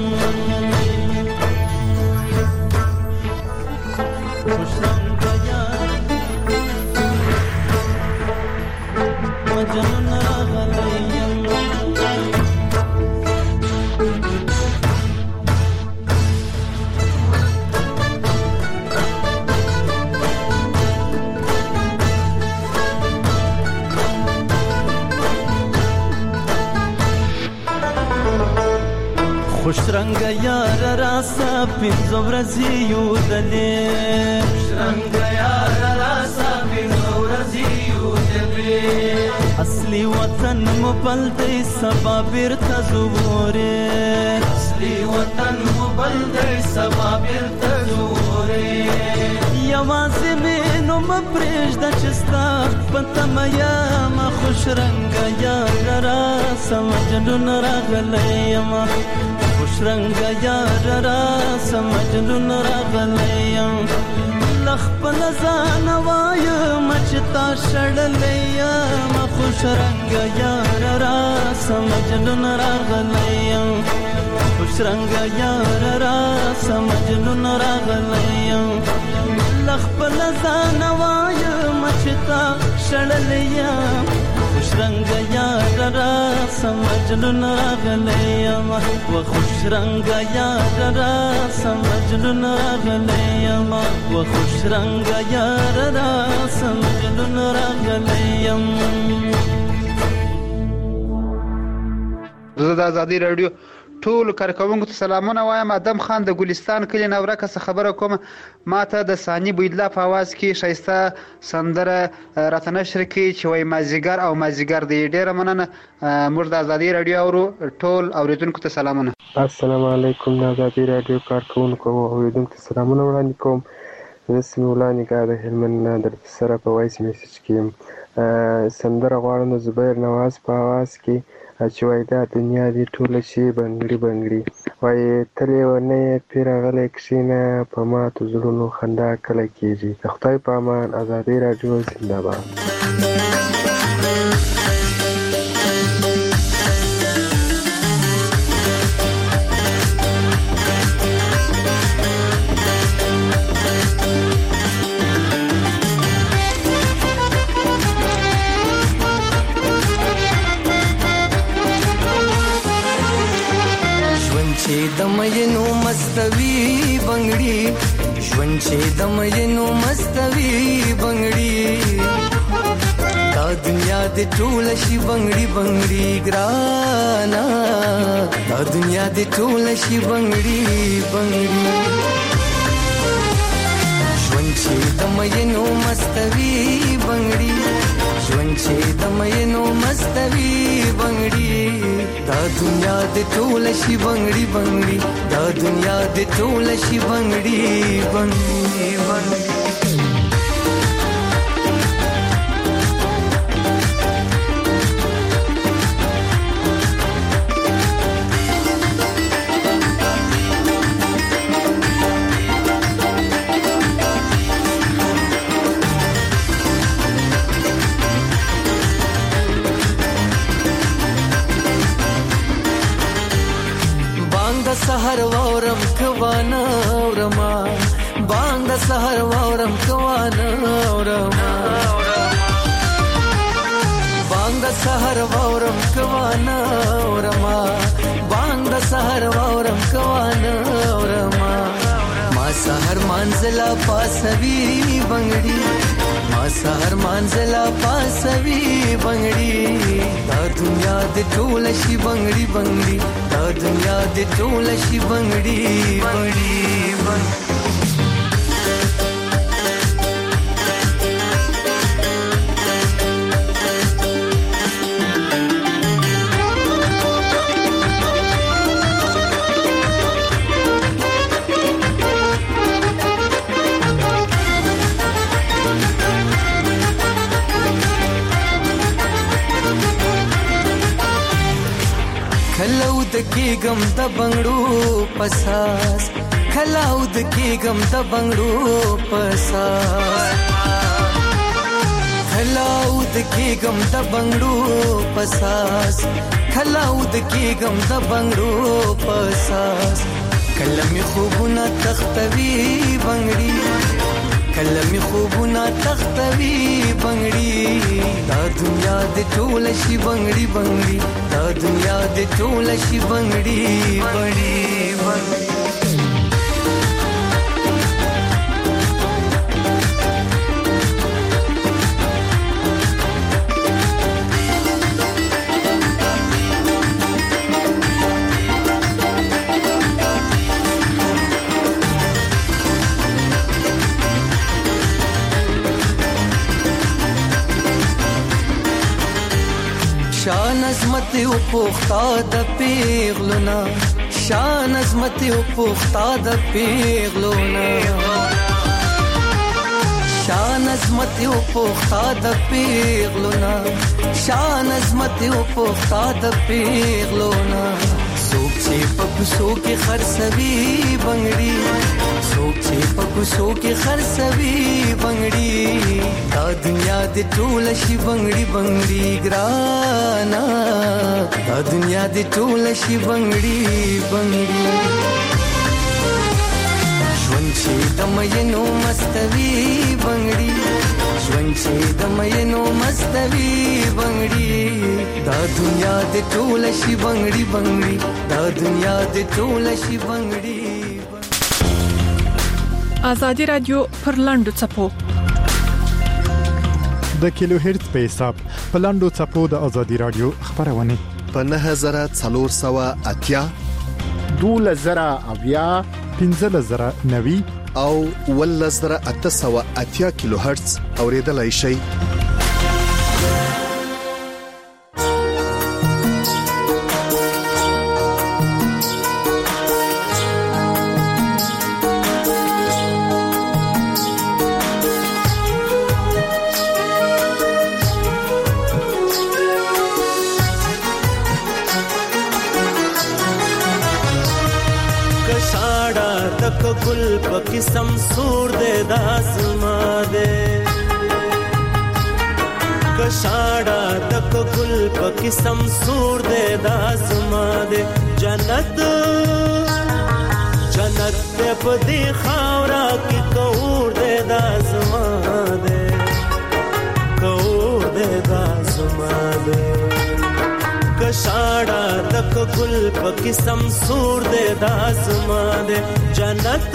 خوش رنگ یار مجنون خوش رنگ یار راسا پینځو ورځې یو دلې خوش رنگ یار راسا پینځو ورځې یو دلې اصلي وطن مو بل دی سبا بیرته زوره اصلي وطن مو بل دی سبا بیرته زوره یوازې مې نو مپرېږده چې ستا په تمه یم خوش رنگ یار راسا مجنون راغلی یم خوش رنگ یار را سمجنون راغلیم لخ په لزان وایم چتا شړلیم خوش رنگ یار را سمجنون راغلیم خوش رنگ یار را سمجنون راغلیم لخ په لزان وایم چتا شړلیم خوش رنگ یار را سمجنون راغلیم و خوش رنگ یار را سمجنون راغلیم و خوش رنگ یار را سمجنون راغلیم. زه د ازادي رادیو ټول کارکونکو ته سلامونه وایم. ادم خان د ګلستان کلی نورکه څخه خبره کوم. ماته د ثاني بویدلا په आवाज کې شایسته سندره راته نشر کړي چې وای مازیګر او مازیګر دی. ډیره مننه. موږ د ازادي رادیو اورو. ټول اوریدونکو ته سلامونه. السلام علیکم. د ازادي رادیو کارکونکو او اوریدونکو ته سلامونه وړاندې کوم. زه سمیع الله نګار د هلمند در سره په وایس میسج کې سندره غواړم د زبیر نواز په आवाज کې چې وای دا دنیا دی ټوله شي بنګړي بنګړي وای تلې ونه پیر غلې کښینه په ماتو زړونو خندا کله کېږي. د خدای په امان. ازادي رادیو زنده باد. چې د مینو مستوي بنګړي ژوند چې د مینو مستوي بنګړي دا دنیا د ټول شي بنګړي بنګړي ګرانا دا دنیا د ټول شي بنګړي بنګړي ژوند چې د مینو مستوي بنګړي ژوند چې د مینو مستوي بنګړي دا دنیا د ټول شي بنګړي بنګړي دا دنیا د ټول شي بنګړي بنګړي بنګړي سحر وورم کوانا ورما باند سحر وورم کوانا ورما باند سحر وورم کوانا ورما باند سحر وورم کوانا ورما ما سحر منزلا پاسوي بنګړي ما سحر منزلا پاسوي بنګړي دا دنیا د ټول شي بنګړي بنګړي دا دنیا د ټول شي بنګړي بنګړي بنګړي کلاو د کېګم د بنگړو پساس کلاو د کېګم د بنگړو پساس کلاو د کېګم د بنگړو پساس کلاو د کېګم د بنگړو پساس کلمې خوبونه تختوي بنگړي کلمې خوبونه تختوي بنگړي دا دنیا د ټول شي بنگړي بنگړي دا دنیا د ټول شي بنگړي بنگړي بنگړي شان عظمت او پوختا د پیغلونا شان عظمت او پوختا د پیغلونا شان عظمت او پوختا د پیغلونا شان عظمت او پوختا د پیغلونا سوک چې پکسو کې خرڅوي بنگړي سوک چې پکسو کې خرڅوي بنگړي دا دنیا د ټول شي بنگړي بنگړي ګرانا دا دنیا د ټول شي بنگړي بنگړي ژوند چې د مینو مستوي بنگړي ژوند چې د مینو مستوي بنګړي دا دنیا د ټول شي بنګړي بنګړي دا دنیا د ټول شي بنګړي. ازادي رادیو پر لاندو چپو د کیلو هرتز په حساب په لاندو چپو د ازادي رادیو خبرونه په نه هزار څلور سوه اتیا دوله زره اویا پنځه زره نوي او ول زره اته سوه اتیا کیلو هرتز اوریدلای شي. قسم سور دے داسما دے کشاڑا تک گل پا قسم سور دے داسما دے جنت جنت دے پا دی خاورا کی کور دے داسما دے کور دے داسما دے کشاڑا تک گل پا قسم سور دے داسما دے جنت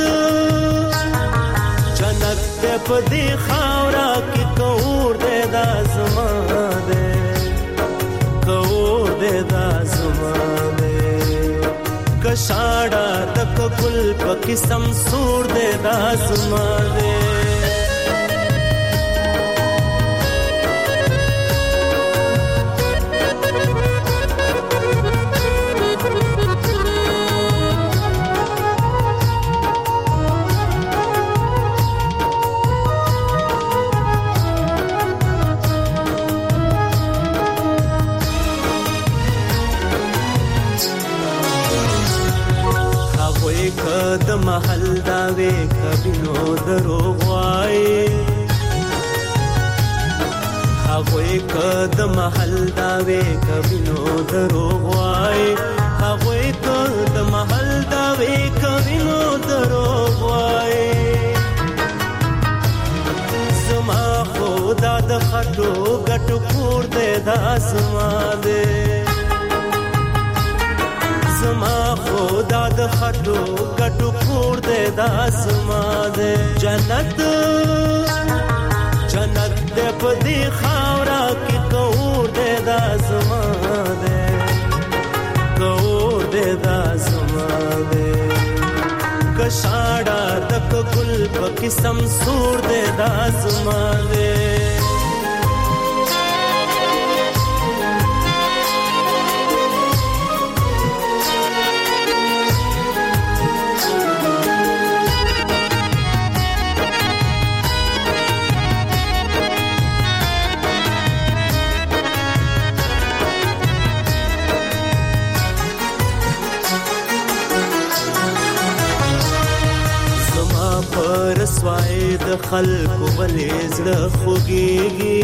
جنت دے پا دی خاورا کی کور دے دا زمان دے کور دے دا زمان دے کشاڑا تک گل پا قسم سور دے دا زمان دے. د محل داوی کبینو دروغ وای هغوی که د محل داوی کبینو دروغ وای هغوی که د محل داوی کبینو دروغ وای زما خدا د خټو ګټو کور دې داسما دې زما خدا د خټو ګټو کور دې داسما دې جنت جنت دې په دې خاورا کې کور دې داسما دې کور دې داسما دې کشاړه تک ګل په قسم سور دې داسما دې رسوای د خلکو ولې زړه خوږیږي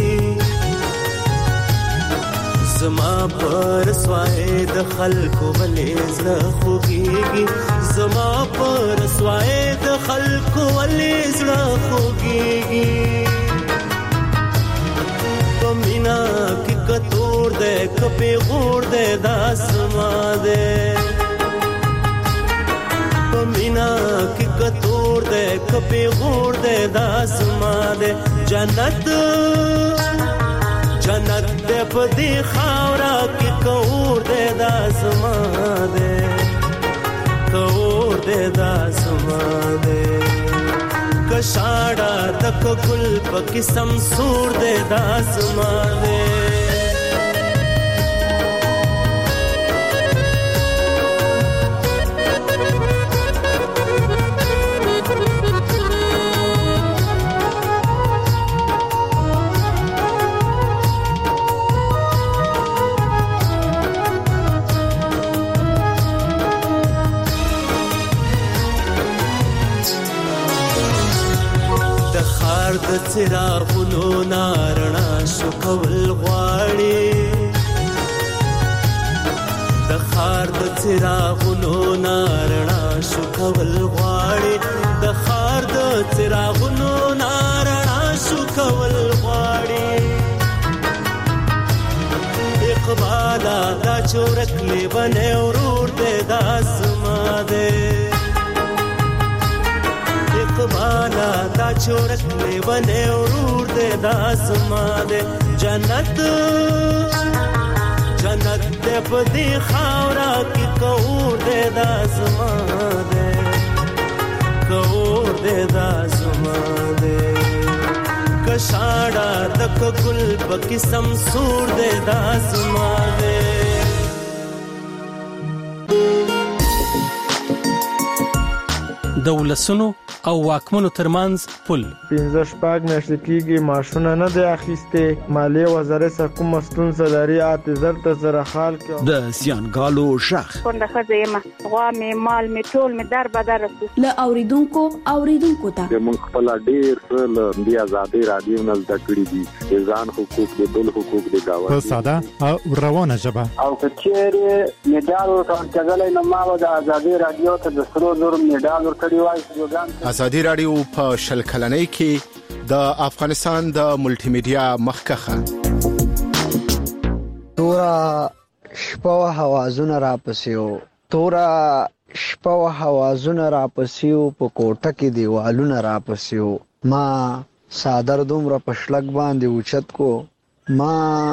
زما پر رسوای د خلکو ولې زړه خوږیږي زما پر رسوای د خلکو ولې زړه خوږیږي په مینا کې کتور دې کپې غور دې داسما دې په مینا کې کتور دے کپی غور دے داسما دے جنت جنت دے پدی خاورا کی کور دے داسما دے کور دے داسما دے کشاڑا تک گل پا قسم سور دے داسما دے د څراغونو نارڼا شو کول غواړي د خار د څراغونو نارڼا شو کول غواړي د خار د څراغونو نارڼا شو کول اقبالا دا چورک لیونه ورور دے دا زما دے اقبالا دا چورک لیونه ورور دے دا زما دے جنت جنت دے پدی خاورا کی کور دے دا زما دے کور دے دا زما دے کشاڑا دک گل بقسم سور دے دا زما دے دولسونو او واکمنو ترمنځ پل پنځه شپږ میاشتې کېږي معاشونه نه دی اخیستې مالیې وزارت څخه کومه ستونزه لري اته زر ته زره خال کې د زیانګالو شخ کونډه ښځه یم غوا مې مال مې ټول مې در بدر رسو له اوریدونکو اوریدونکو ته موږ خپل ډېر له دې آزادۍ رادیو نه زده کړي دي ځان حقوق دي بل حقوق دي گاوه په ساده او روانه ژبه او کچېره میډال ورکړل نو ما د آزادۍ رادیو ته د سرو زر میډال ورکړی وای ازادي رادیو په شل کلنۍ کې د افغانستان د ملټي میډیا مخکخه تورا شپه حوازونه را پسیو تورا شپه حوازونه را پسیو په کوټه کې دیوالونه را پسیو ما صادر دومره پښلک باندې اوچت کو ما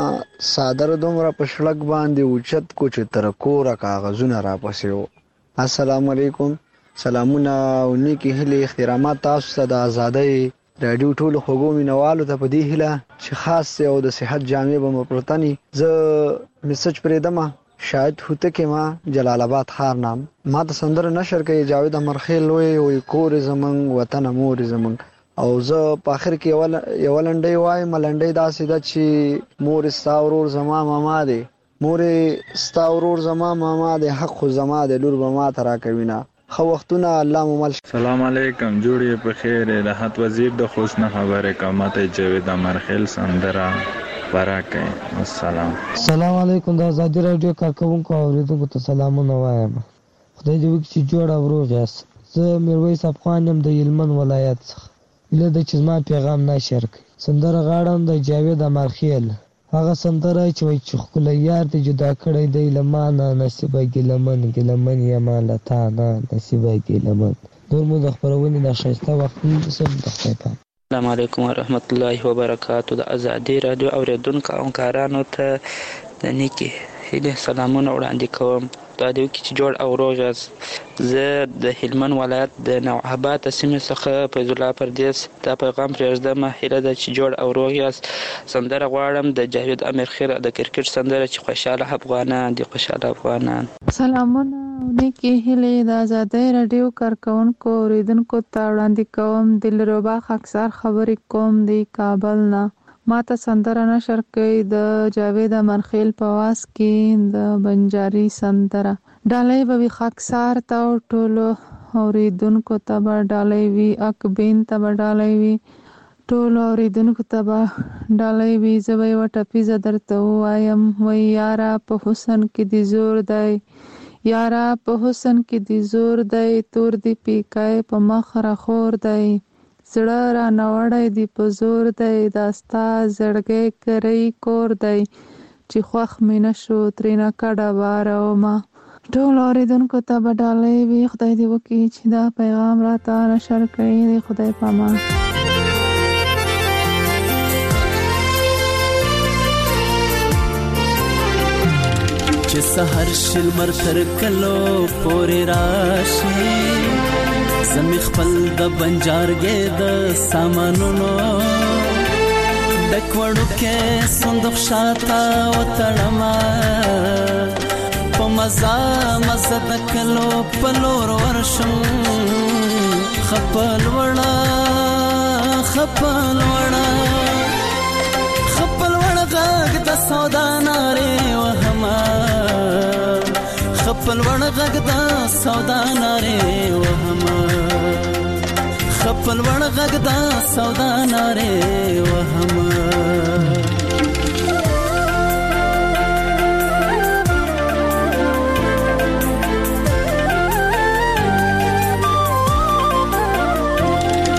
صادر دومره پښلک باندې اوچت کو چې تر کوره کاغذونه را پسیو. السلام علیکم، سلامونه او نیکی هلي احترامات تاسو ته د ازادۍ رادیو ټولو خوږو مینوالو ته په دې هیله چې خاص او د صحت جامع به مپرتنی زه میسج پرېدم شاید هوته کې ما جلال آباد خار نام ما ته سندره نشر کوي جاوید امرخیل وي او کور زمنګ وطن مور زمنګ او زه په اخر کې یو یو لنډي وای ملنډي داسې د چې مور استاورور زما ماما دی مور استاورور زما ماما دی حق خو زما دی لور به ما ترا کوینا خو وختونه الله ممل. سلام علیکم، جوړې په خیر. راحت وزیر د خوشنه خبره کومه جاوید امرخیل سندره ورکه. السلام السلام علیکم، د ازادي رادیو کارکونکو اوریدونکو ته سلامونه وایم. خدای دې وکړي چې جوړ او روغ یاست. زه میرویس افغان یم د هلمند ولایت څخه. له د چې زما پیغام نشر کړي سندره غاړم د جاوید امرخیل، هغه سندره چې وایي چې ښکلی یار دې جدا کړی دی له ما نه نصیبه ګیلمن ګیلمن یما له تا نه نصیبه ګیلمن. نور مو د خپرونې د ښایسته وخت نیسم د خدای پام. السلام علیکم ورحمت الله وبرکاتو. د ازادي رادیو اوریدونکو او همکارانو ته د نیکې هیلې سلامونه وړاندې کوم. دا دې وکړي چې جوړ او روغ یاست. زه د هلمند ولایت د نوآباد سیمې څخه فیض الله پردیس دا پیغام پرېږدم. هیله ده چې جوړ او روغ یاست. سندره غواړم د جاوید امرخیل د کرکټ سندره چې خوشاله افغانان دي خوشاله افغانان. سلامونه نیکې هیلې د ازادۍ رادیو کارکونکو اوریدونکو ته وړاندې کوم. دلربا خاکسار خبرې کوم دی کابل نه. ما ته سندره نشر کوي د جاوید امرخیل په واس کې د بنجاري سندره. ډالۍ به وي خاکسار ته او ټولو اوریدونکو ته به ډالۍ وي، اکبین ته به ډالۍ وي، ټولو اوریدونکو ته به ډالۍ وي. زه به یوه ټپیزه درته ووایم، وایي یاره په حسن کې دې زور دی، یاره په حسن کې دې زور دی، تور دې پیکای په مخ راخور دی، زړه را نوړی دی په زور دی، دا ستا زړګی کری کور دی، چې خوښ مې نشو ترېنه کډه بارومه. ټول اورېدونکو ته به ډالۍ وي. خدای دې وکړي چې دا پیغام راته نشر کړي. د خدای په امان. چې سحر شل مر تر کلو پورې راشي زمي خپل د بنجارګې د سامانونو دکوړو کې صندوق شاته وتړما په مزه مزه د کلو پلور ورشم خپل وړا خپل وړا خپل وړا غږ د سودا نارې وهما خپل وړا غږ د سودا نارې وهما خپل وړا غږ د سودا نارې وهما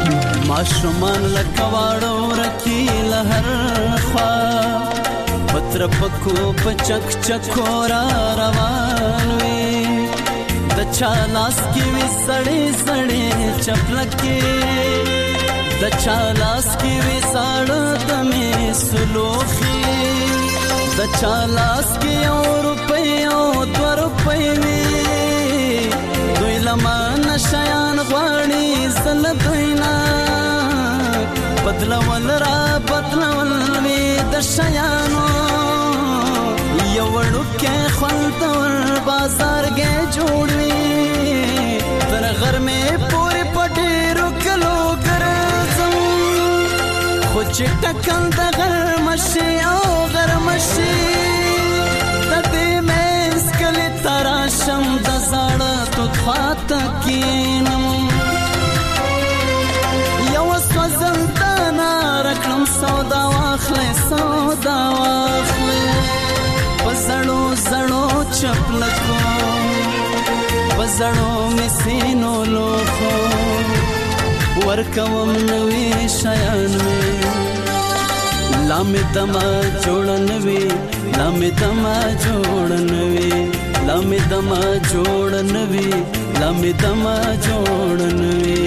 ماشومان لکواړو رکی لهر خوا پت ترپکو پچک چکورا روان وي د چا لاس کې وي سړې سړې چپلکې د چا لاس کې وي ساړه دمې سلوخي د چا لاس کې یو روپۍ او دوه روپۍ وي دوی لما نشیان غواړي زله دوی نه بدلول را بدلول وي د شیانو یو وړوکی خوندور بازار کې جوړ وي تر غرمې پورې په ډېرو کلو ګرځم خو چې ټکل د غرمه شي او غرمه شي د دې منځ کلي ته راشم د زاړه توت خوا ته کښېنم یوه سوځنده ناره کړم سودا واخلئ سودا واخلئ په زړو زړو چپلکو په زړو مې سینو لوښو ورکوم نوي شیان مې لا مې دمه جوړه نوي لا مې دمه جوړه نوي لا مې دمه جوړه نوي لا مې دمه جوړه نوي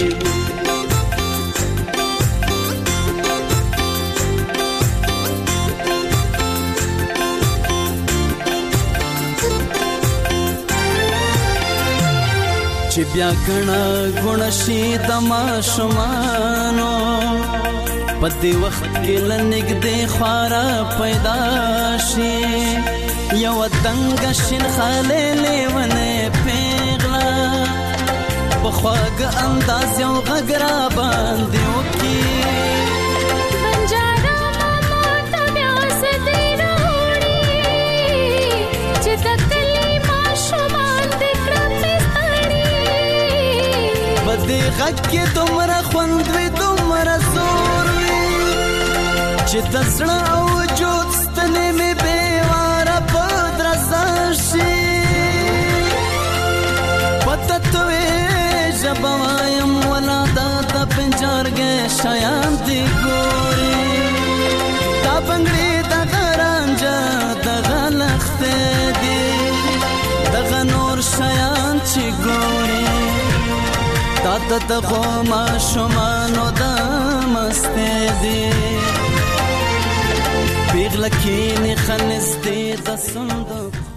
چې بیا کڼه ګوڼه شي د ماشومانو په دې وخت کې له نږدې خواره پیدا شي یوه دنګه شین خالې لیونې پیغله په خواږه انداز یو غږ را باندې وکړي دې غږ کې دومره خوند وي دومره زور وي چې د زړه او وجود ستنې مې بېواره په درزا شي په تتوې ژبه وایم ولا دا د پنجارګې شیان دي ګوري دا بنګړي دغه رانجه دغه لښتې دي دغه نور شیان چې ګوري تا ته د خو ماشومانو د مستې دي پیغله کښېني ښه نږدې د صندوق